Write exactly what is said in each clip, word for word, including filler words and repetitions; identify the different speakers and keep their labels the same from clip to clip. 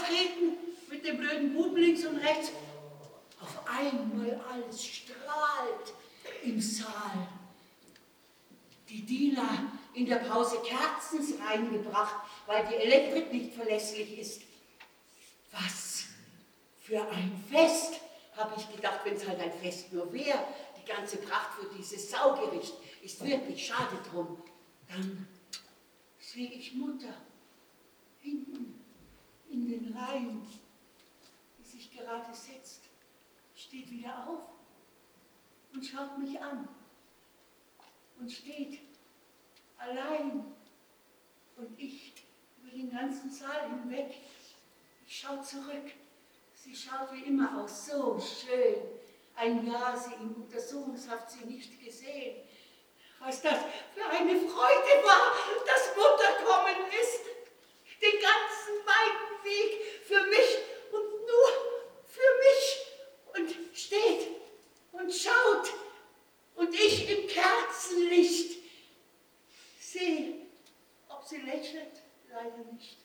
Speaker 1: auftreten mit dem blöden Buben links und rechts. Auf einmal alles strahlt im Saal. Die Diener in der Pause Kerzen reingebracht, weil die Elektrik nicht verlässlich ist. Was für ein Fest, habe ich gedacht, wenn es halt ein Fest nur wäre. Die ganze Pracht für dieses Saugericht ist wirklich schade drum. Dann sehe ich Mutter hinten in den Reihen, die sich gerade setzt, steht wieder auf und schaut mich an und steht allein und ich über den ganzen Saal hinweg. Ich schaue zurück. Sie schaut wie immer aus, so schön. Ein Jahr sie in Untersuchungshaft sie nicht gesehen. Was das für eine Freude war, dass Mutter kommen ist. Den ganzen weiten Weg für mich und nur für mich. Und steht und schaut. Und ich im Kerzenlicht sehe, ob sie lächelt, leider nicht.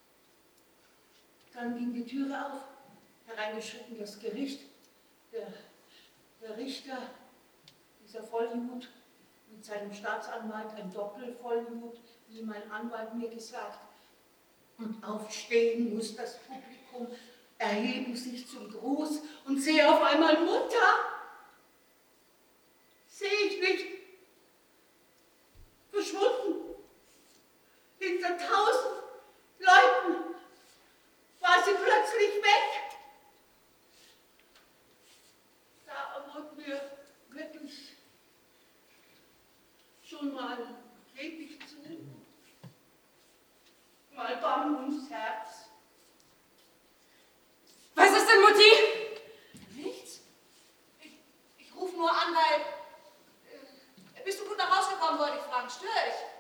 Speaker 1: Dann ging die Türe auf, hereingeschritten das Gericht, der, der Richter, dieser Volljud, mit seinem Staatsanwalt, ein Doppelvolljud, wie mein Anwalt mir gesagt. Und aufstehen muss das Publikum, erheben sich zum Gruß und sehe auf einmal Mutter. Sehe ich nicht. Verschwunden. Hinter tausend Leuten war sie plötzlich weg. Da wurde mir wirklich schon mal klebrig zu, mal bang ums Herz.
Speaker 2: Was ist denn, Mutti?
Speaker 1: Nichts. Ich, ich rufe nur an, weil... Äh, bist du gut nach Hause gekommen, wollte ich fragen. Störe ich?